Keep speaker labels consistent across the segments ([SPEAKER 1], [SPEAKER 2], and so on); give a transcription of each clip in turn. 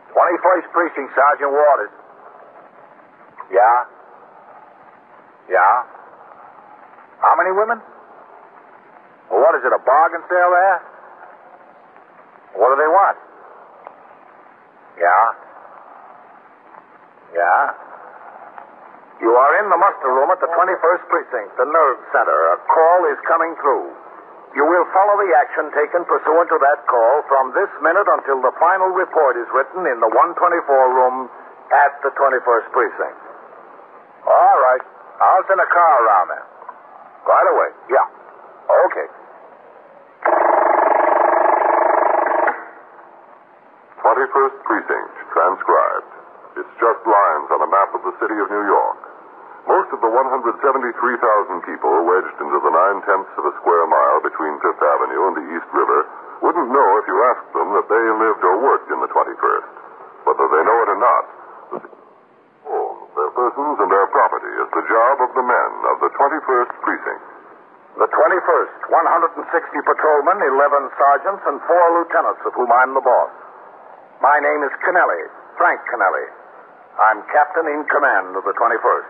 [SPEAKER 1] 21st Precinct, Sergeant Waters. Yeah? Yeah? How many women? Well, what is it, a bargain sale there? What do they want? Yeah? Yeah? You are in the muster room at the 21st Precinct, the nerve center. A call is coming through. You will follow the action taken pursuant to that call from this minute until the final report is written in the 124 room at the 21st Precinct. All right. I'll send a car around there. Right away. Yeah. Okay.
[SPEAKER 2] 21st Precinct, transcribed. It's just lines on a map of the city of New York. Most of the 173,000 people wedged into the 9/10 of a square mile between Fifth Avenue and the East River wouldn't know if you asked them that they lived or worked in the 21st. Whether they know it or not, their persons and their property is the job of the men of the 21st Precinct.
[SPEAKER 1] The 21st, 160 patrolmen, 11 sergeants, and 4 lieutenants, of whom I'm the boss. My name is Kennelly, Frank Kennelly. I'm captain in command of the 21st.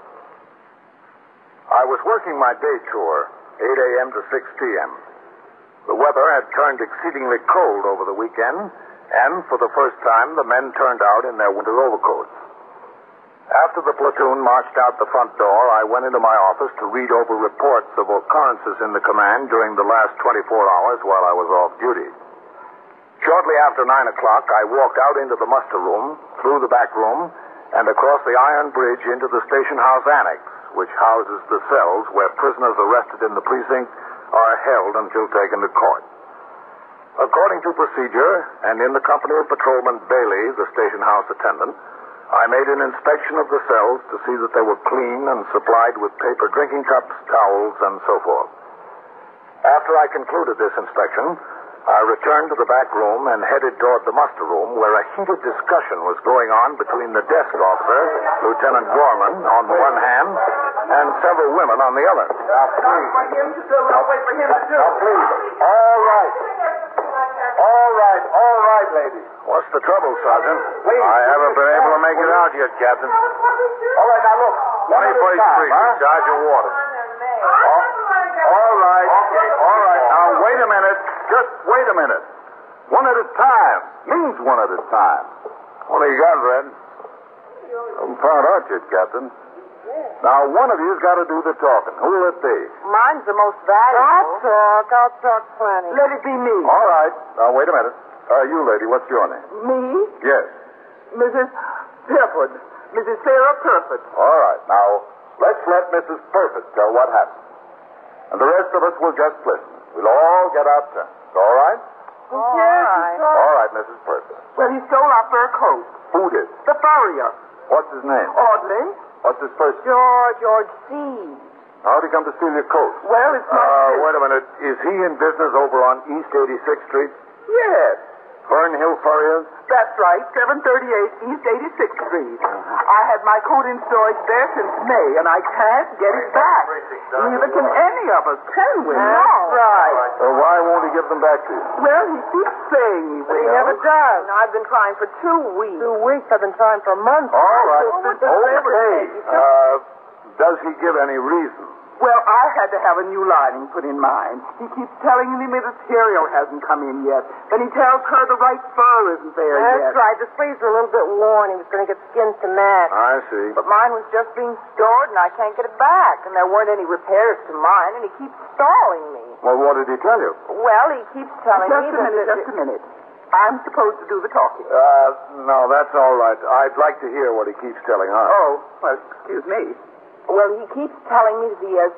[SPEAKER 1] I was working my day tour, 8 a.m. to 6 p.m. The weather had turned exceedingly cold over the weekend, and for the first time, the men turned out in their winter overcoats. After the platoon marched out the front door, I went into my office to read over reports of occurrences in the command during the last 24 hours while I was off duty. Shortly after 9 o'clock, I walked out into the muster room, through the back room, and across the iron bridge into the station house annex, which houses the cells where prisoners arrested in the precinct are held until taken to court. According to procedure, and in the company of Patrolman Bailey, the station house attendant, I made an inspection of the cells to see that they were clean and supplied with paper drinking cups, towels, and so forth. After I concluded this inspection, I returned to the back room and headed toward the muster room, where a heated discussion was going on between the desk officer, Lieutenant Gorman, on the one hand, and several women on the other.
[SPEAKER 3] Now, please.
[SPEAKER 1] Now, please. All right, ladies. What's the trouble, Sergeant?
[SPEAKER 3] Please.
[SPEAKER 1] I haven't been able to make it out yet, Captain.
[SPEAKER 3] All right, now look.
[SPEAKER 1] 21st Precinct, Sergeant Waters. All right. Now, wait a minute. Just wait a minute. One at a time. Means one at a time. What do you got, Red? Haven't found out yet, Captain. Now, one of you's got to do the talking. Who will it be?
[SPEAKER 4] Mine's the most valuable.
[SPEAKER 5] I'll talk plenty.
[SPEAKER 4] Let it be me.
[SPEAKER 1] All right. Now, wait a minute. You lady, what's your name?
[SPEAKER 4] Me?
[SPEAKER 1] Yes.
[SPEAKER 4] Mrs. Purford. Mrs. Sarah Purford.
[SPEAKER 1] All right. Now, let's let Mrs. Purford tell what happened. And the rest of us will just listen. We'll all get our turns. All right?
[SPEAKER 4] All right.
[SPEAKER 1] All right, Mrs. Purford.
[SPEAKER 4] Well, he stole our fur coat.
[SPEAKER 1] Who did?
[SPEAKER 4] The furrier.
[SPEAKER 1] What's his name?
[SPEAKER 4] Audley.
[SPEAKER 1] What's his first name?
[SPEAKER 5] George C.
[SPEAKER 1] How'd he come to steal your coat?
[SPEAKER 4] Well, it's not...
[SPEAKER 1] Wait a minute. Is he in business over on East 86th Street?
[SPEAKER 4] Yes.
[SPEAKER 1] Fernhill Furriers?
[SPEAKER 4] That's right. 738 East 86th Street. I had my coat in storage there since May, and I can't get it back. Neither can any of us, can we?
[SPEAKER 5] That's right.
[SPEAKER 1] So why won't he give them back to you?
[SPEAKER 4] Well, he keeps saying he
[SPEAKER 5] But
[SPEAKER 4] will.
[SPEAKER 5] he never does. I've been trying for 2 weeks. 2 weeks? I've been trying for months.
[SPEAKER 1] All right.
[SPEAKER 5] Okay.
[SPEAKER 1] Does he give any reason?
[SPEAKER 4] Well, I had to have a new lining put in mine. He keeps telling me the material hasn't come in yet. Then he tells her the right fur isn't there yet.
[SPEAKER 5] That's right. The sleeves are a little bit worn. He was going to get skins to match.
[SPEAKER 1] I see.
[SPEAKER 5] But mine was just being stored, and I can't get it back. And there weren't any repairs to mine, and he keeps stalling me.
[SPEAKER 1] Well, what did he tell you?
[SPEAKER 5] Well, he keeps telling me
[SPEAKER 4] Just a minute. I'm supposed to do the talking.
[SPEAKER 1] No, that's all right. I'd like to hear what he keeps telling us.
[SPEAKER 4] Oh, well, excuse me.
[SPEAKER 5] Well, he keeps telling me that he has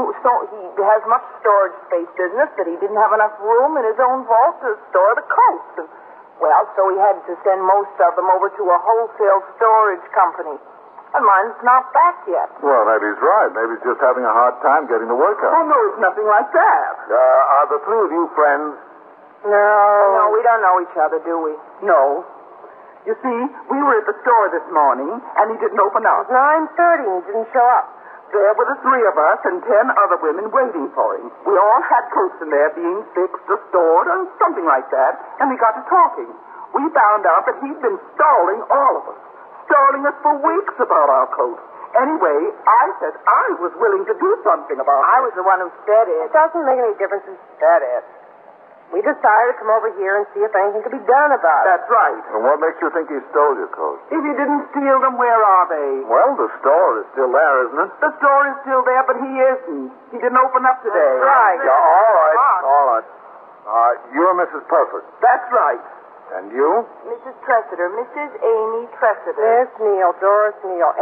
[SPEAKER 5] much storage space business, that he didn't have enough room in his own vault to store the coats. And, well, so he had to send most of them over to a wholesale storage company. And mine's not back yet.
[SPEAKER 1] Well, maybe he's right. Maybe he's just having a hard time getting the work
[SPEAKER 4] Oh,
[SPEAKER 1] out.
[SPEAKER 4] no, it's nothing like that.
[SPEAKER 1] Are the three of you friends?
[SPEAKER 5] No, we don't know each other, do we?
[SPEAKER 4] No. You see, we were at the store this morning, and he didn't open up.
[SPEAKER 5] It was 9:30 and he didn't show up.
[SPEAKER 4] There were the 3 of us and 10 other women waiting for him. We all had coats in there being fixed or stored or something like that, and we got to talking. we found out that he'd been stalling all of us. Stalling us for weeks about our coats. Anyway, I said I was willing to do something about it.
[SPEAKER 5] I was the one who said it.
[SPEAKER 6] It doesn't make any difference who said it. We decided to come over here and see if anything could be done about it.
[SPEAKER 4] That's right.
[SPEAKER 2] And what makes you think he stole your coat?
[SPEAKER 4] If he didn't steal them, where are they?
[SPEAKER 1] Well, the store is still there, isn't it?
[SPEAKER 4] The store is still there, but he isn't. He didn't open up today.
[SPEAKER 5] That's right.
[SPEAKER 1] Yeah, all right, all right. You're Mrs. Perfect.
[SPEAKER 4] That's right.
[SPEAKER 1] And you?
[SPEAKER 5] Mrs. Tressiter, Mrs. Amy Tressiter.
[SPEAKER 6] Miss Neal, Doris Neal,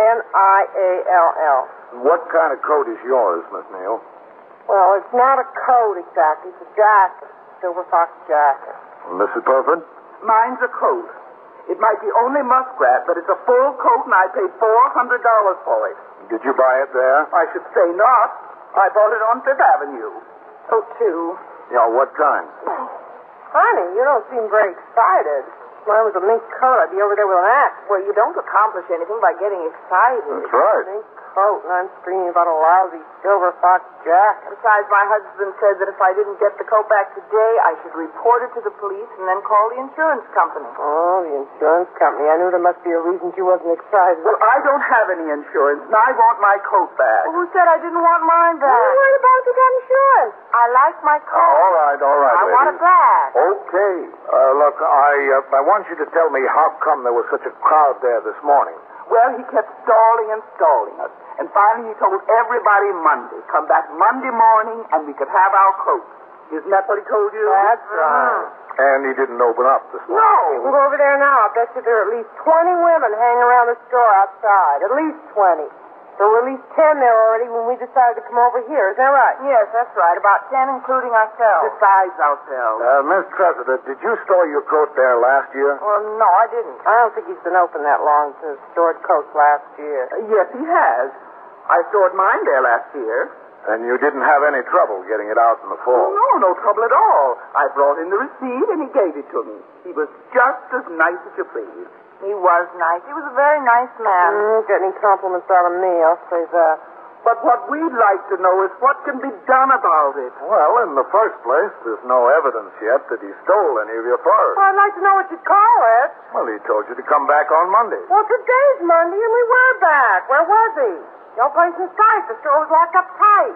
[SPEAKER 6] Niall.
[SPEAKER 1] What kind of coat is yours, Miss Neal?
[SPEAKER 6] Well, it's not a coat exactly. It's a jacket. Silver fox jacket.
[SPEAKER 1] Mrs. Perfect?
[SPEAKER 4] Mine's a coat. It might be only muskrat, but it's a full coat, and I paid $400 for it.
[SPEAKER 1] Did you buy it there?
[SPEAKER 4] I should say not. I bought it on Fifth Avenue.
[SPEAKER 5] Oh, two.
[SPEAKER 1] Yeah, what kind?
[SPEAKER 6] Honey, you don't seem very excited. If mine was a mink coat, I'd be over there with an axe.
[SPEAKER 5] Well, you don't accomplish anything by getting excited.
[SPEAKER 2] That's right.
[SPEAKER 6] Mink coat, and I'm screaming about a lousy silver fox jacket.
[SPEAKER 5] Besides, my husband said that if I didn't get the coat back today, I should report it to the police and then call the insurance company.
[SPEAKER 6] Oh, the insurance company. I knew there must be a reason she wasn't excited.
[SPEAKER 4] Well, I don't have any insurance, and I want my coat back.
[SPEAKER 5] Well, who said I didn't want mine
[SPEAKER 6] What are
[SPEAKER 5] back?
[SPEAKER 6] you worried about if you got insurance?
[SPEAKER 5] I like my coat.
[SPEAKER 1] All right,
[SPEAKER 5] I want it back.
[SPEAKER 1] Okay. Look, I want you to tell me how come there was such a crowd there this morning.
[SPEAKER 4] Well, he kept stalling and stalling us. And finally he told everybody Monday. Come back Monday morning and we could have our coats. Isn't that what he told you?
[SPEAKER 6] That's right.
[SPEAKER 1] And he didn't open up this morning.
[SPEAKER 6] We'll go over there now. I bet you there are at least 20 women hanging around the store outside. At least 20. There were at least 10 there already when we decided to come over here. Isn't that right?
[SPEAKER 5] Yes, that's right. About 10, including ourselves.
[SPEAKER 4] Besides ourselves.
[SPEAKER 1] Miss Tressiter, did you store your coat there last year?
[SPEAKER 5] Well, no, I didn't.
[SPEAKER 6] I don't think he's been open that long to stored coats last year.
[SPEAKER 4] Yes, he has. I stored mine there last year.
[SPEAKER 1] And you didn't have any trouble getting it out in the
[SPEAKER 4] Oh,
[SPEAKER 1] fall?
[SPEAKER 4] no trouble at all. I brought in the receipt and he gave it to me. He was just as nice as you please.
[SPEAKER 5] He was nice. He was a very nice man.
[SPEAKER 6] Get any compliments out of me, I'll say that.
[SPEAKER 4] But what we'd like to know is what can be done about it.
[SPEAKER 1] Well, in the first place, there's no evidence yet that he stole any of your furs.
[SPEAKER 6] Well, I'd like to know what you call it.
[SPEAKER 1] Well, he told you to come back on Monday.
[SPEAKER 6] Well, today's Monday and we were back. Where was he? No place in sight. The store was locked up tight.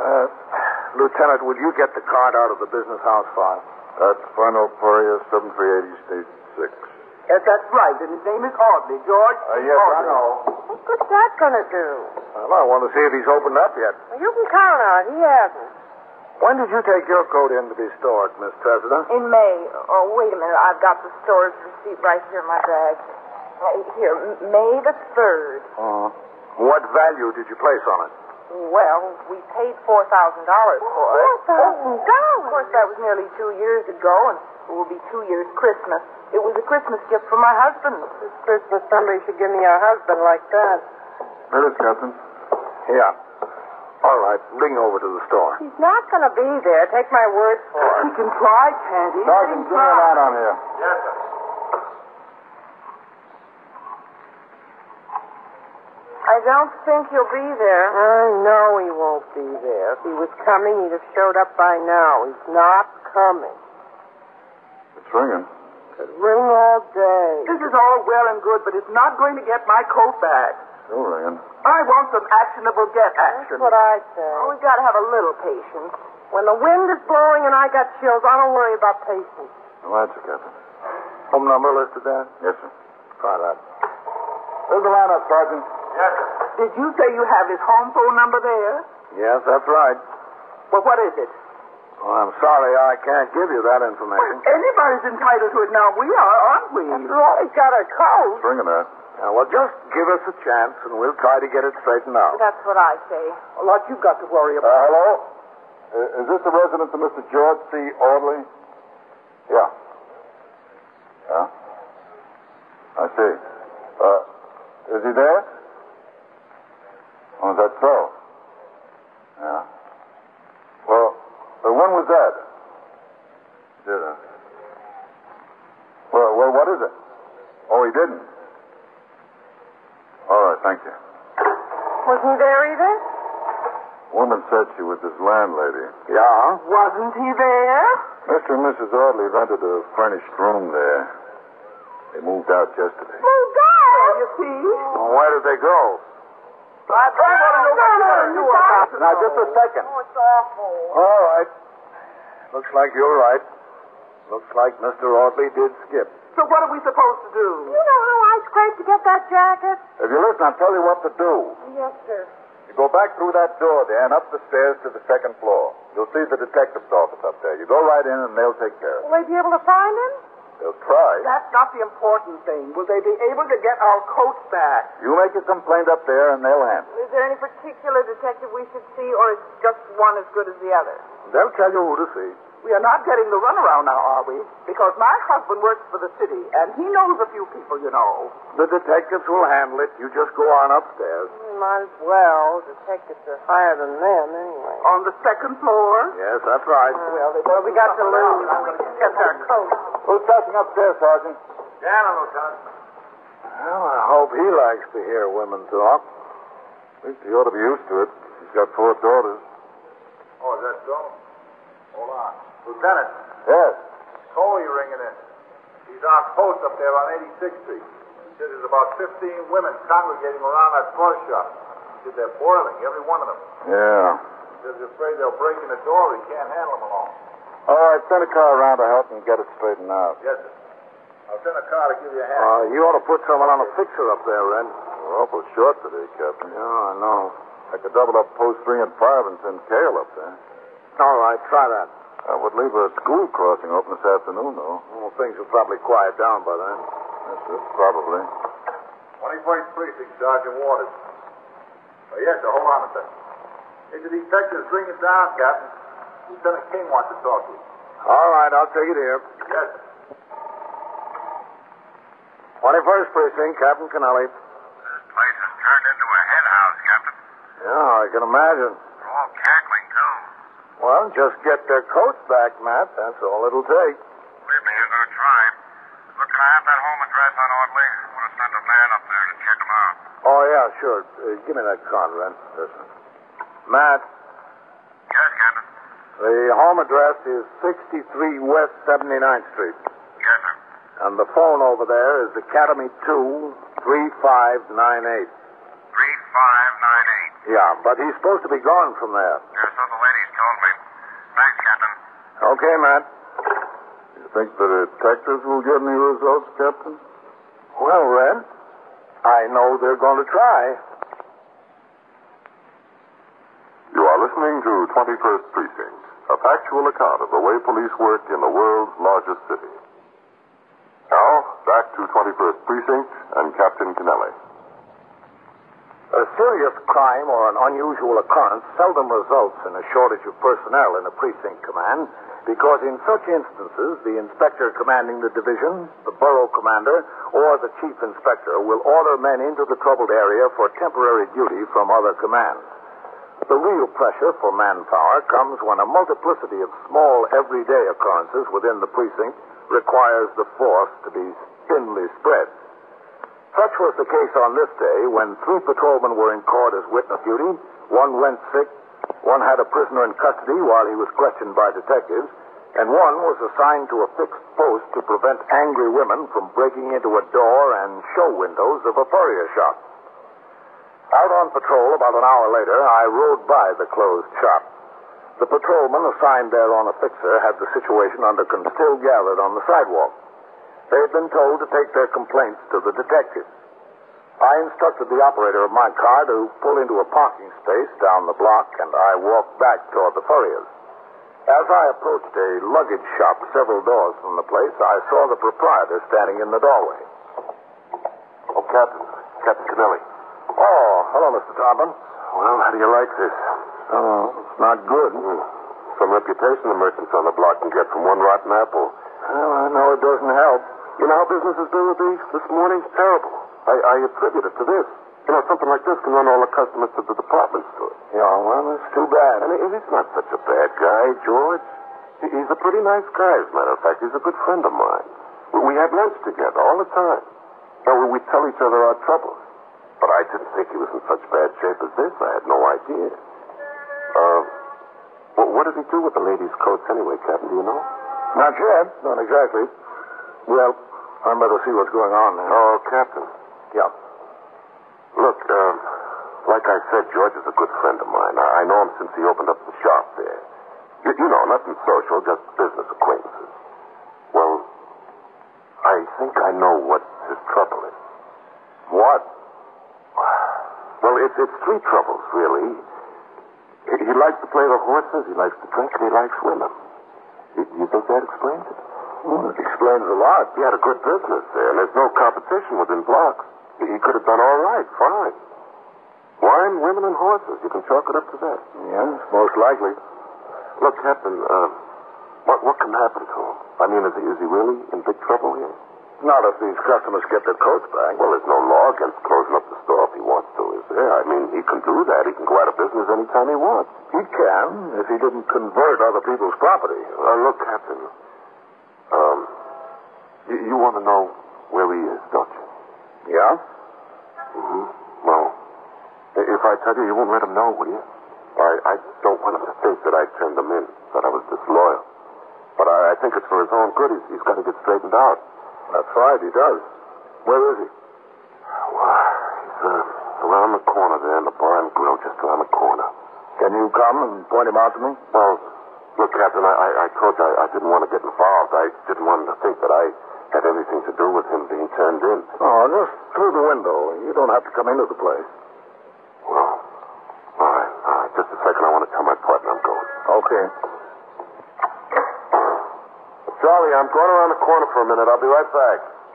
[SPEAKER 1] Lieutenant, will you get the card out of the business house file?
[SPEAKER 2] That's Final Poria, 7380 State 6.
[SPEAKER 4] Yes, that's right. And his name is Audley. George
[SPEAKER 1] Yes, I
[SPEAKER 4] Audley.
[SPEAKER 1] know.
[SPEAKER 6] What good's that going to do?
[SPEAKER 1] Well, I want to see if he's opened up yet.
[SPEAKER 6] Well, you can count on it. He hasn't.
[SPEAKER 1] When did you take your coat in to be stored, Miss Tressiter?
[SPEAKER 5] In May. Oh, wait a minute. I've got the store's receipt right here in my bag. Here, May the 3rd.
[SPEAKER 1] What value did you place on it?
[SPEAKER 5] Well, we paid $4,000 for it.
[SPEAKER 6] $4,000?
[SPEAKER 5] Of course, that was nearly 2 years ago, and it will be 2 years Christmas. It was a Christmas gift for my husband.
[SPEAKER 6] This Christmas, somebody should give me a husband like that.
[SPEAKER 2] Here it is, Captain.
[SPEAKER 1] Yeah. All right, bring over to the store.
[SPEAKER 6] He's not going to be there. Take my word for
[SPEAKER 4] He
[SPEAKER 6] it.
[SPEAKER 4] can try, can't he?
[SPEAKER 2] Sergeant, bring a light on here.
[SPEAKER 1] Yes, sir.
[SPEAKER 5] I don't think he'll be there.
[SPEAKER 6] I know he won't be there. If he was coming, he'd have showed up by now. He's not coming.
[SPEAKER 2] It's ringing.
[SPEAKER 6] Could ring all day.
[SPEAKER 4] This is all well and good, but it's not going to get my coat back.
[SPEAKER 2] Still ringing.
[SPEAKER 4] I want some actionable get action.
[SPEAKER 6] That's what I say.
[SPEAKER 5] Oh, we've got to have a little patience.
[SPEAKER 6] When the wind is blowing and I got chills, I don't worry about patience.
[SPEAKER 2] No answer, Captain.
[SPEAKER 1] Home number listed there?
[SPEAKER 2] Yes, sir.
[SPEAKER 1] Try that.
[SPEAKER 2] There's the lineup, Sergeant.
[SPEAKER 1] Yes, sir.
[SPEAKER 4] Did you say you have his home phone number there?
[SPEAKER 1] Yes, that's right.
[SPEAKER 4] Well, what is it?
[SPEAKER 1] Well, I'm sorry I can't give you that information.
[SPEAKER 4] Anybody's entitled to it now. We are, aren't we?
[SPEAKER 6] After all, he's got a coat.
[SPEAKER 2] It's ringing there.
[SPEAKER 1] Well, just give us a chance, and we'll try to get it straightened out.
[SPEAKER 5] That's what I say.
[SPEAKER 4] A lot you've got to worry about.
[SPEAKER 2] Hello? Is this the residence of Mr. George C. Audley? Yeah. Yeah? I see. Is he there? Oh, is that so? Yeah. Well, when was that? Did I? Well, what is it? Oh, he didn't. All right, thank you.
[SPEAKER 6] Wasn't he there either?
[SPEAKER 2] Woman said she was his landlady.
[SPEAKER 1] Yeah?
[SPEAKER 4] Wasn't he there?
[SPEAKER 2] Mr. and Mrs. Audley rented a furnished room there. They moved out yesterday.
[SPEAKER 6] Moved out?
[SPEAKER 4] You see?
[SPEAKER 1] Well, where did they go?
[SPEAKER 4] I don't want to know what you're going to do about it.
[SPEAKER 1] Now, just a second.
[SPEAKER 6] Oh, it's awful.
[SPEAKER 1] All right. Looks like you're right. Looks like Mr. Audley did skip.
[SPEAKER 4] So what are we supposed to do?
[SPEAKER 6] You know how I scraped to get that jacket?
[SPEAKER 1] If you listen, I'll tell you what to do.
[SPEAKER 6] Yes, sir.
[SPEAKER 1] You go back through that door there and up the stairs to the second floor. You'll see the detective's office up there. You go right in and they'll take care of it.
[SPEAKER 6] Will they be able to find him?
[SPEAKER 1] They'll try.
[SPEAKER 4] That's not the important thing. Will they be able to get our coats back?
[SPEAKER 1] You make your complaint up there and they'll handle it.
[SPEAKER 5] Is there any particular detective we should see, or is just one as good as the other?
[SPEAKER 1] They'll tell you who to see.
[SPEAKER 4] We are not getting the runaround now, are we? Because my husband works for the city, and he knows a few people, you know.
[SPEAKER 1] The detectives will handle it. You just go on upstairs.
[SPEAKER 6] Might as well. Detectives are higher than them, anyway.
[SPEAKER 4] On the second floor?
[SPEAKER 1] Yes, that's right.
[SPEAKER 6] Well, we got to lose. Except our coats.
[SPEAKER 1] Who's passing upstairs, Sergeant?
[SPEAKER 3] Gannon, Lieutenant.
[SPEAKER 1] Well, I hope he likes to hear women talk. At least he ought to be used to it. He's got 4 daughters.
[SPEAKER 3] Oh, is that so? Hold on. Lieutenant,
[SPEAKER 1] Yes.
[SPEAKER 3] Coley ringing in. He's on post up there on 86th Street. He says there's about 15 women congregating around that floor shop. He said they're boiling, every one of them.
[SPEAKER 1] Yeah.
[SPEAKER 3] He says he's afraid they'll break in the door. He can't handle them alone.
[SPEAKER 1] All right, send a car around to help him get it straightened out.
[SPEAKER 3] Yes, sir. I'll send a car to give you a hand.
[SPEAKER 1] You ought to put someone on a fixer up there, Ren. We're awful short today, Captain. Yeah, I know. I could double up post 3 and 5 and send Cale up there. All right, try that. I would leave a school crossing open this afternoon, though. Well, things will probably quiet down by then. Yes, sir, probably.
[SPEAKER 3] 21st Precinct, Sergeant Waters. Yes, sir, hold on a second. Hey, the detectives ringing down, Captain. Lieutenant King wants to talk to you.
[SPEAKER 1] All right, I'll take it here.
[SPEAKER 3] Yes, sir.
[SPEAKER 1] 21st Precinct, Captain Kennelly.
[SPEAKER 7] This place has turned into a hen house, Captain.
[SPEAKER 1] Yeah, I can imagine.
[SPEAKER 7] They're all cackling, too.
[SPEAKER 1] Well, just get their coats back, Matt. That's all it'll take.
[SPEAKER 7] Believe me, I'm going to try. Look, can I have that home address on Audley? I want to send a man up there to check him out.
[SPEAKER 1] Oh, yeah, sure. Give me that card, Ren. Listen. Matt,
[SPEAKER 7] Yes, Captain.
[SPEAKER 1] the home address is 63 West 79th Street.
[SPEAKER 7] Yes, sir.
[SPEAKER 1] And the phone over there is Academy 2 3598.
[SPEAKER 7] 3598.
[SPEAKER 1] Yeah, but he's supposed to be gone from there.
[SPEAKER 7] Yes, so the ladies told me. Thanks, Captain.
[SPEAKER 1] Okay, Matt. You think the detectives will get any results, Captain? Well, Ren, I know they're going to try.
[SPEAKER 2] You are listening to 21st Precinct, a factual account of the way police work in the world's largest city. Now, back to 21st Precinct and Captain Kennelly.
[SPEAKER 1] A serious crime or an unusual occurrence seldom results in a shortage of personnel in a precinct command because in such instances the inspector commanding the division, the borough commander, or the chief inspector will order men into the troubled area for temporary duty from other commands. The real pressure for manpower comes when a multiplicity of small everyday occurrences within the precinct requires the force to be thinly spread. Such was the case on this day when 3 patrolmen were in court as witness duty, 1 went sick, 1 had a prisoner in custody while he was questioned by detectives, and 1 was assigned to a fixed post to prevent angry women from breaking into a door and show windows of a furrier shop. Out on patrol about an hour later, I rode by the closed shop. The patrolman assigned there on a fixer had the situation under control, still gathered on the sidewalk. They had been told to take their complaints to the detective. I instructed the operator of my car to pull into a parking space down the block, and I walked back toward the furriers. As I approached a luggage shop several doors from the place, I saw the proprietor standing in the doorway.
[SPEAKER 2] Oh, Captain Kennelly.
[SPEAKER 1] Oh, hello, Mr. Tompkins.
[SPEAKER 2] Well, how do you like this?
[SPEAKER 1] Oh, it's not good.
[SPEAKER 2] Some reputation the merchants on the block can get from one rotten apple.
[SPEAKER 1] Well, I know it doesn't help.
[SPEAKER 2] You know how business has been with me this morning? Terrible. I attribute it to this. You know, something like this can run all the customers to the department store.
[SPEAKER 1] Yeah, well, that's too bad.
[SPEAKER 2] And he's not such a bad guy, George. He's a pretty nice guy, as a matter of fact. He's a good friend of mine. We had lunch together all the time. We tell each other our troubles. But I didn't think he was in such bad shape as this. I had no idea. What did he do with the ladies' coats anyway, Captain? Do you know?
[SPEAKER 1] Not yet. Not exactly. Well, I better see what's going on there.
[SPEAKER 8] Oh, Captain.
[SPEAKER 1] Yeah.
[SPEAKER 8] Look, like I said, George is a good friend of mine. I know him since he opened up the shop there. You know, nothing social, just business acquaintances. Well, I think I know what his trouble is.
[SPEAKER 1] What?
[SPEAKER 8] Well, it's three troubles, really. He likes to play the horses, he likes to drink, and he likes women. You think that explains it?
[SPEAKER 1] Well, it explains a lot.
[SPEAKER 8] He had a good business there, and there's no competition within blocks. He could have done all right, fine. Wine, women, and horses. You can chalk it up to that.
[SPEAKER 1] Yes, most likely.
[SPEAKER 8] Look, Captain, what can happen to him? I mean, is he really in big trouble here?
[SPEAKER 1] Not if these customers get their coats back.
[SPEAKER 8] Well, there's no law against closing up the store if he wants to, is there? I mean, he can do that. He can go out of business anytime he wants.
[SPEAKER 1] He can, if he didn't convert other people's property.
[SPEAKER 8] Look, Captain, you want to know where he is, don't you?
[SPEAKER 1] Yeah?
[SPEAKER 8] Mm-hmm. Well, if I tell you, you won't let him know, will you? I don't want him to think that I turned him in, that I was disloyal. But I think it's for his own good. He's got to get straightened out.
[SPEAKER 1] That's right, he does. Where is he?
[SPEAKER 8] Well, he's around the corner there in the bar and grill, just around the corner.
[SPEAKER 1] Can you come and point him out to me?
[SPEAKER 8] Well, look, Captain, I told you I didn't want to get involved. I didn't want him to think that I had anything to do with him being turned in.
[SPEAKER 1] Oh, just through the window. You don't have to come into the place.
[SPEAKER 8] Well, all right. Just a second. I want to tell my partner I'm going.
[SPEAKER 1] Okay.
[SPEAKER 8] Charlie, I'm going around the corner for a minute. I'll be right back.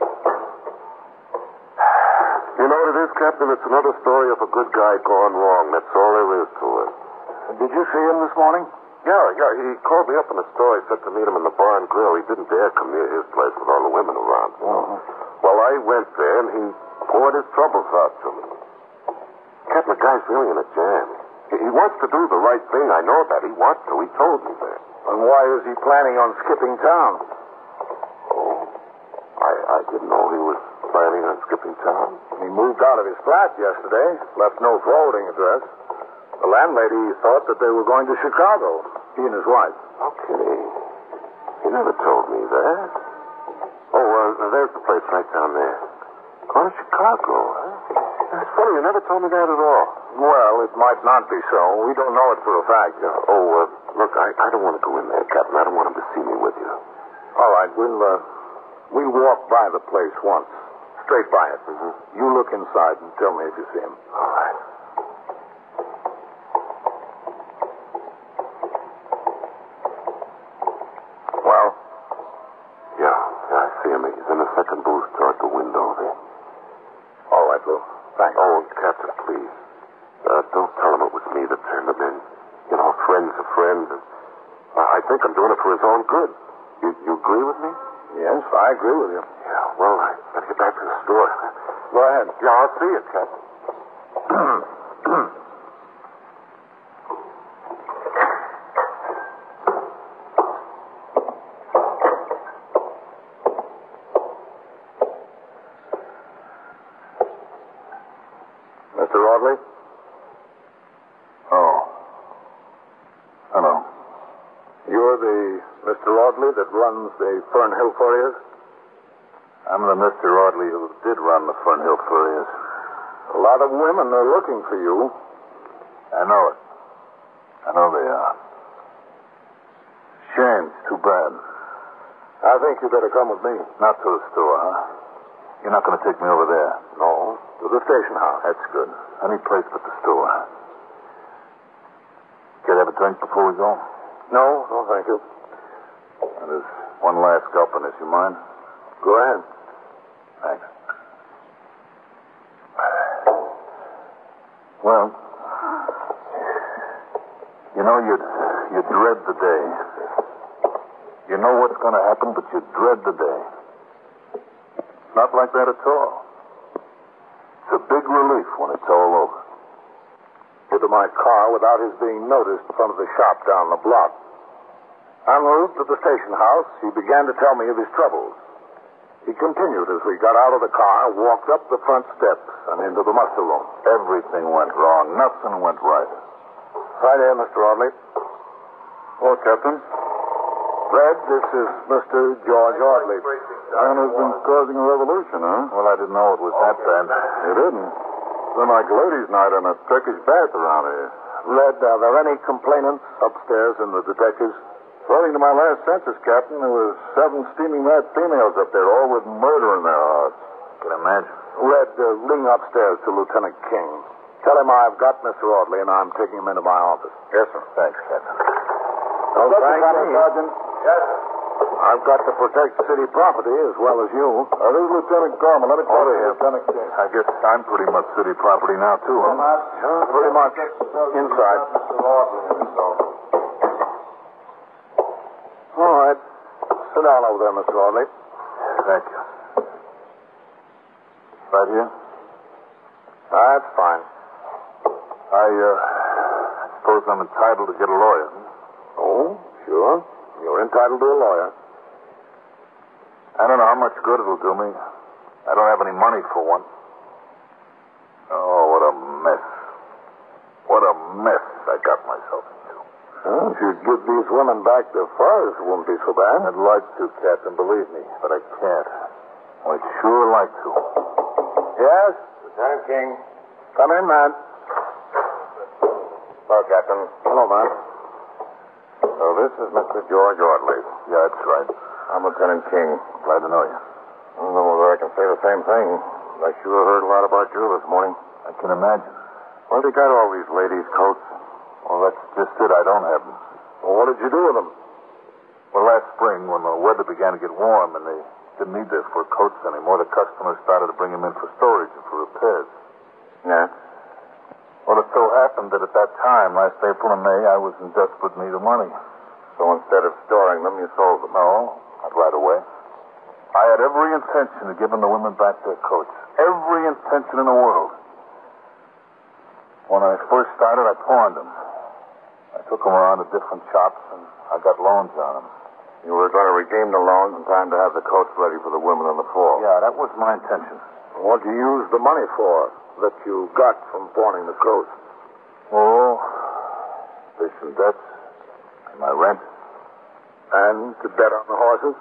[SPEAKER 8] You know what it is, Captain? It's another story of a good guy gone wrong. That's all there is to it.
[SPEAKER 1] Did you see him this morning?
[SPEAKER 8] Yeah. He called me up in the store. He said to meet him in the bar and grill. He didn't dare come near his place with all the women around.
[SPEAKER 1] Uh-huh.
[SPEAKER 8] Well, I went there, and he poured his troubles out to me. Captain, the guy's really in a jam. He wants to do the right thing. I know that. He wants to. He told me that.
[SPEAKER 1] And why is he planning on skipping town?
[SPEAKER 8] Oh, I didn't know he was planning on skipping town.
[SPEAKER 1] He moved out of his flat yesterday, left no forwarding address. The landlady thought that they were going to Chicago, he and his wife.
[SPEAKER 8] Okay. He never told me that. Oh, there's the place right down there. Going to Chicago, huh? That's funny. You never told me that at all.
[SPEAKER 1] Well, it might not be so. We don't know it for a fact.
[SPEAKER 8] Look, I don't want to go in there, Captain. I don't want him to see me with you.
[SPEAKER 1] All right, we'll walk by the place once. Straight by it.
[SPEAKER 8] Mm-hmm.
[SPEAKER 1] You look inside and tell me if you see him.
[SPEAKER 8] All right.
[SPEAKER 1] Well?
[SPEAKER 8] Yeah, I see him. He's in the second booth toward the window there.
[SPEAKER 1] All right, Lou. Thanks.
[SPEAKER 8] Oh, Captain, please. Don't tell him it was me that turned him in. You know, friends are friends. And I think I'm doing it for his own good. You agree with me?
[SPEAKER 1] Yes, I agree with you.
[SPEAKER 8] Yeah, well, I better get back to the store.
[SPEAKER 1] Go ahead.
[SPEAKER 8] Yeah, I'll see you, Captain.
[SPEAKER 1] Mr. Audley?
[SPEAKER 3] Oh. Hello.
[SPEAKER 1] You're the Mr. Audley that runs the Fernhill Furriers?
[SPEAKER 3] I'm the Mr. Audley who did run the Fernhill Furriers.
[SPEAKER 1] A lot of women are looking for you.
[SPEAKER 3] I know it. I know they are. Shame. It's too bad.
[SPEAKER 1] I think you better come with me.
[SPEAKER 3] Not to the store, huh? You're not going to take me over there.
[SPEAKER 1] No, to the station house.
[SPEAKER 3] That's good. Any place but the store. Care to have a drink before we go?
[SPEAKER 1] No, thank you.
[SPEAKER 3] And there's one last gulp in this. You mind?
[SPEAKER 1] Go ahead.
[SPEAKER 3] Thanks. Well, you know, you dread the day. You know what's going to happen, but you dread the day. Not like that at all. It's a big relief when it's all over.
[SPEAKER 1] Into my car without his being noticed in front of the shop down the block. En route to the station house, he began to tell me of his troubles. He continued as we got out of the car, walked up the front steps and into the muster room.
[SPEAKER 3] Everything went wrong. Nothing went right.
[SPEAKER 1] Right here, Mr. Audley.
[SPEAKER 3] Oh, Captain.
[SPEAKER 1] Fred, this is Mr. George Audley.
[SPEAKER 3] Man has been causing a revolution, huh? Well, I didn't know it was that bad. You didn't? It's been like ladies' night in a Turkish bath around here.
[SPEAKER 1] Red, are there any complainants upstairs in the detectives?
[SPEAKER 3] According to my last census, Captain, there were 7 steaming mad females up there, all with murder in their hearts.
[SPEAKER 8] Can imagine.
[SPEAKER 1] Red, ring upstairs to Lieutenant King. Tell him I've got Mr. Audley and I'm taking him into my office.
[SPEAKER 3] Yes, sir.
[SPEAKER 8] Thanks, Captain.
[SPEAKER 1] Don't thank me.
[SPEAKER 3] Sergeant.
[SPEAKER 1] Yes, sir. I've got to protect city property as well as you.
[SPEAKER 3] This is Lieutenant Gorman. Let me talk to Lieutenant King.
[SPEAKER 8] I guess I'm pretty much city property now, too, huh?
[SPEAKER 1] Yeah, pretty much. Inside. All right. Sit down over there, Mr. Audley.
[SPEAKER 8] Thank you.
[SPEAKER 3] Right here?
[SPEAKER 1] That's fine.
[SPEAKER 8] I suppose I'm entitled to get a lawyer.
[SPEAKER 1] Oh, sure. You're entitled to a lawyer.
[SPEAKER 8] I don't know how much good it'll do me. I don't have any money for one. Oh, what a mess. What a mess I got myself into.
[SPEAKER 1] Well, if you'd give these women back their furs, it wouldn't be so bad.
[SPEAKER 8] I'd like to, Captain, believe me, but I can't. I'd sure like to.
[SPEAKER 1] Yes? Lieutenant King. Come in, man.
[SPEAKER 8] Hello, Captain.
[SPEAKER 1] Hello, man.
[SPEAKER 8] So this is Mr. George Audley. Yeah, that's right.
[SPEAKER 1] I'm Lieutenant King.
[SPEAKER 8] Glad to know you.
[SPEAKER 1] I don't know whether I can say the same thing. I sure heard a lot about you this morning.
[SPEAKER 8] I can imagine.
[SPEAKER 1] Where did you got all these ladies' coats?
[SPEAKER 8] Well, that's just it. I don't have them.
[SPEAKER 1] Well, what did you do with them?
[SPEAKER 8] Well, last spring, when the weather began to get warm and they didn't need their fur coats anymore, the customers started to bring them in for storage and for repairs.
[SPEAKER 1] Yeah?
[SPEAKER 8] Well, it so happened that at that time, last April and May, I was in desperate need of money.
[SPEAKER 1] So instead of storing them, you sold them?
[SPEAKER 8] No, not right away. I had every intention of giving the women back their coats. Every intention in the world. When I first started, I pawned them. I took them around to different shops, and I got loans on them.
[SPEAKER 1] You were going to redeem the loans in time to have the coats ready for the women in the fall?
[SPEAKER 8] Yeah, that was my intention.
[SPEAKER 1] What did you use the money for that you got from pawning the coats?
[SPEAKER 8] Oh, fish and debts, and my rent.
[SPEAKER 1] And to bet on the horses?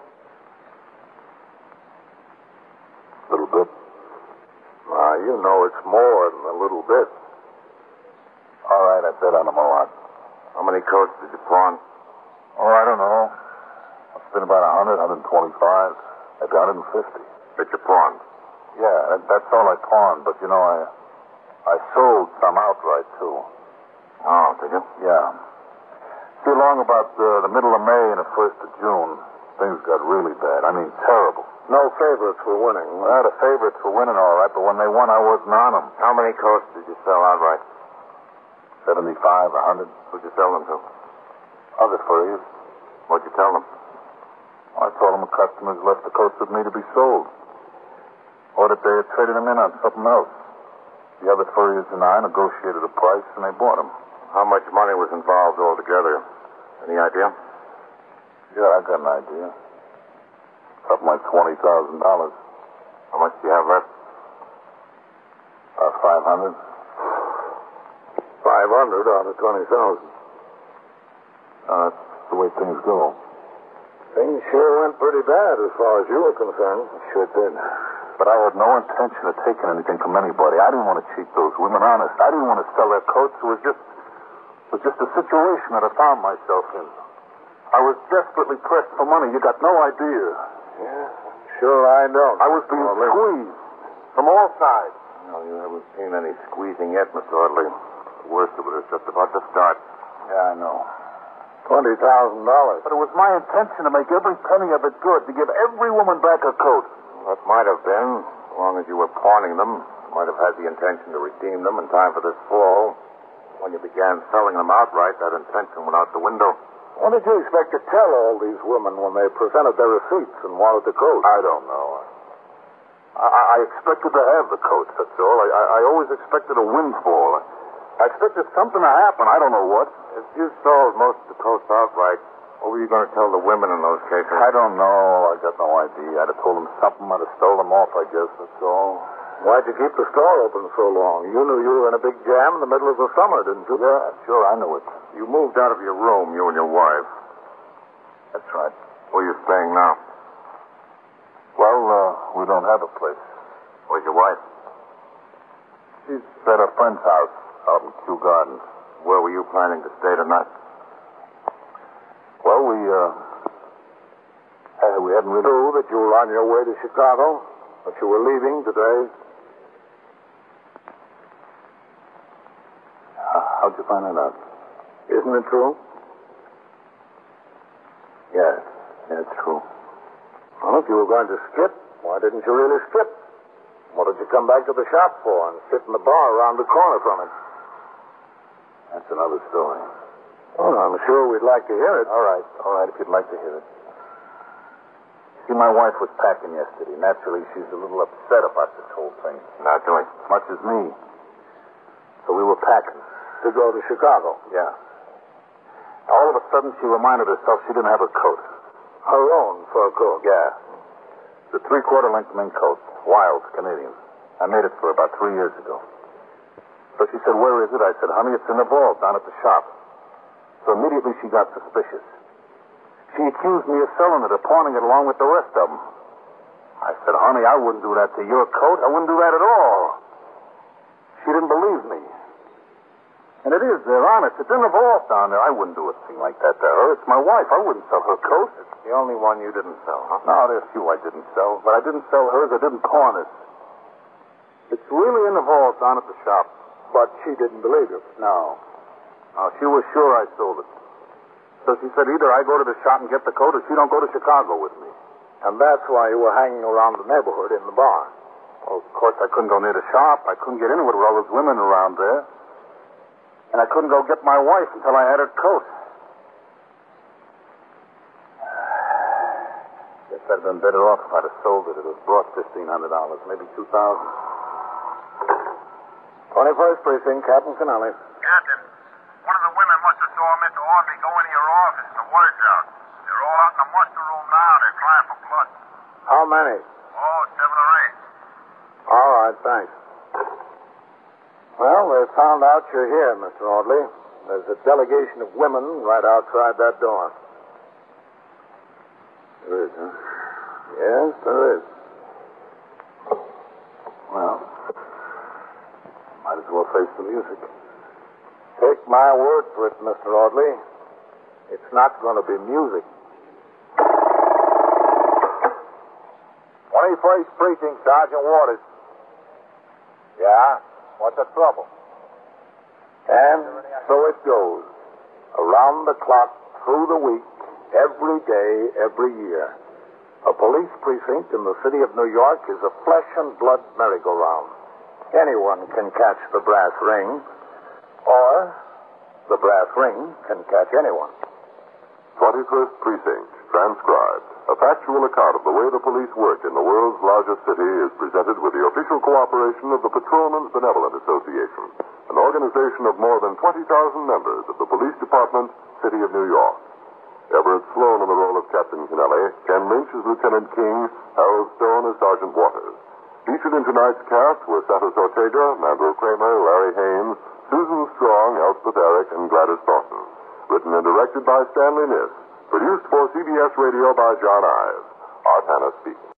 [SPEAKER 8] A little bit.
[SPEAKER 1] You know it's more than a little bit.
[SPEAKER 8] All right, I bet on them a lot.
[SPEAKER 1] How many coats did you pawn?
[SPEAKER 8] Oh, I don't know. It's been about 100, 125, maybe 150.
[SPEAKER 1] That you pawned?
[SPEAKER 8] Yeah, that's all I pawned. But, you know, I sold some outright, too.
[SPEAKER 1] Oh, did you?
[SPEAKER 8] Yeah. See, along about the middle of May and the 1st of June, things got really bad. I mean, terrible.
[SPEAKER 1] No favorites for winning.
[SPEAKER 8] Well, the favorites were winning all right, but when they won, I wasn't on them.
[SPEAKER 1] How many coats did you sell outright?
[SPEAKER 8] 75, 100.
[SPEAKER 1] Who'd you sell them to?
[SPEAKER 8] Other furries.
[SPEAKER 1] What'd you tell them?
[SPEAKER 8] I told them the customers left the coats with me to be sold. Or that they had traded them in on something else. The other furriers and I negotiated a price, and they bought them.
[SPEAKER 1] How much money was involved altogether? Any idea?
[SPEAKER 8] Yeah, I got an idea. Something like $20,000.
[SPEAKER 1] How much do you have left?
[SPEAKER 8] 500.
[SPEAKER 1] 500 out of 20,000.
[SPEAKER 8] That's the way things go.
[SPEAKER 1] Things sure went pretty bad as far as you were concerned.
[SPEAKER 8] Sure did. But I had no intention of taking anything from anybody. I didn't want to cheat those women, honest. I didn't want to sell their coats. It was just a situation that I found myself in. I was desperately pressed for money. You got no idea.
[SPEAKER 1] Yeah, sure I don't.
[SPEAKER 8] I was being squeezed from all sides.
[SPEAKER 1] No, you haven't seen any squeezing yet, Mr. Audley. The worst of it is just about to start.
[SPEAKER 8] Yeah, I know.
[SPEAKER 1] $20,000.
[SPEAKER 8] But it was my intention to make every penny of it good, to give every woman back her coat.
[SPEAKER 1] That might have been, as long as you were pawning them. You might have had the intention to redeem them in time for this fall. When you began selling them outright, that intention went out the window. What did you expect to tell all these women when they presented their receipts and wanted the coat?
[SPEAKER 8] I don't know. I expected to have the coats, that's all. I always expected a windfall. I expected something to happen. I don't know what.
[SPEAKER 1] If you sold most of the coats outright, what were you going to tell the women in those cases?
[SPEAKER 8] I don't know. I got no idea. I'd have told them something. I'd have stole them off, I guess. That's all.
[SPEAKER 1] Why'd you keep the store open so long? You knew you were in a big jam in the middle of the summer, didn't you?
[SPEAKER 8] Yeah, sure, I knew it.
[SPEAKER 1] You moved out of your room, you and your wife.
[SPEAKER 3] That's right.
[SPEAKER 1] Where you staying now?
[SPEAKER 3] Well, we don't have a place.
[SPEAKER 1] Where's your wife?
[SPEAKER 3] She's at a friend's house out in Kew Gardens.
[SPEAKER 1] Where were you planning to stay tonight?
[SPEAKER 3] Well, we hadn't really...
[SPEAKER 1] True that you were on your way to Chicago, but you were leaving today.
[SPEAKER 3] How'd you find that out?
[SPEAKER 1] Isn't it true?
[SPEAKER 3] Yeah, it's true.
[SPEAKER 1] Well, if you were going to skip, why didn't you really skip? What did you come back to the shop for and sit in the bar around the corner from it?
[SPEAKER 3] That's another story.
[SPEAKER 1] Well, I'm sure we'd like to hear it.
[SPEAKER 3] All right, if you'd like to hear it. See, my wife was packing yesterday. Naturally, she's a little upset about this whole thing.
[SPEAKER 1] Naturally.
[SPEAKER 3] As much as me. So we were packing.
[SPEAKER 1] To go to Chicago?
[SPEAKER 3] Yeah. All of a sudden, she reminded herself she didn't have a coat.
[SPEAKER 1] Her own fur coat?
[SPEAKER 3] Yeah. It's a 3/4 length mink coat. Wild, Canadian. I made it for her about 3 years ago. So she said, where is it? I said, honey, it's in the vault down at the shop. So immediately she got suspicious. She accused me of selling it or pawning it along with the rest of them. I said, honey, I wouldn't do that to your coat. I wouldn't do that at all. She didn't believe me. And it is, they're honest. It's in the vault down there. I wouldn't do a thing like that to her. It's my wife. I wouldn't sell her coat.
[SPEAKER 1] It's the only one you didn't sell, huh?
[SPEAKER 3] No, there's a few I didn't sell. But I didn't sell hers. I didn't pawn it. It's really in the vault down at the shop.
[SPEAKER 1] But she didn't believe you?
[SPEAKER 3] No. No, she was sure I sold it. So she said either I go to the shop and get the coat or she don't go to Chicago with me.
[SPEAKER 1] And that's why you were hanging around the neighborhood in the bar.
[SPEAKER 3] Well, of course, I couldn't go near the shop. I couldn't get anywhere with all those women around there. And I couldn't go get my wife until I had her coat. Guess I'd been better off if I'd have sold it. It was brought $1,500, maybe $2,000.
[SPEAKER 1] 21st Precinct, Captain Canale.
[SPEAKER 7] Captain, one of the women must have saw Mr. Audley go into your office. The word's out. They're all out in the muster room now. They're crying for blood.
[SPEAKER 1] How many?
[SPEAKER 7] Oh, 7 or 8.
[SPEAKER 1] All right, thanks. Well, they found out you're here, Mr. Audley. There's a delegation of women right outside that door.
[SPEAKER 3] There is, huh?
[SPEAKER 1] Yes, there is.
[SPEAKER 3] Well, might as well face the music.
[SPEAKER 1] Take my word for it, Mr. Audley. It's not going to be music.
[SPEAKER 3] 21st Precinct, Sergeant Waters. Yeah? What's the trouble?
[SPEAKER 1] And so it goes. Around the clock, through the week, every day, every year. A police precinct in the city of New York is a flesh and blood merry-go-round. Anyone can catch the brass ring, or the brass ring can catch anyone.
[SPEAKER 2] 21st Precinct, transcribed. A factual account of the way the police work in the world's largest city is presented with the official cooperation of the Patrolmen's Benevolent Association, an organization of more than 20,000 members of the Police Department, City of New York. Everett Sloan in the role of Captain Kennelly, Ken Lynch as Lieutenant King, Harold Stone as Sergeant Waters. Featured in tonight's cast were Santos Ortega, Mandel Kramer, Larry Haynes, Susan Strong, Elspeth Eric, and Gladys Thornton. Written and directed by Stanley Niss. Produced for CBS Radio by John Ives. Art Hannah speaking.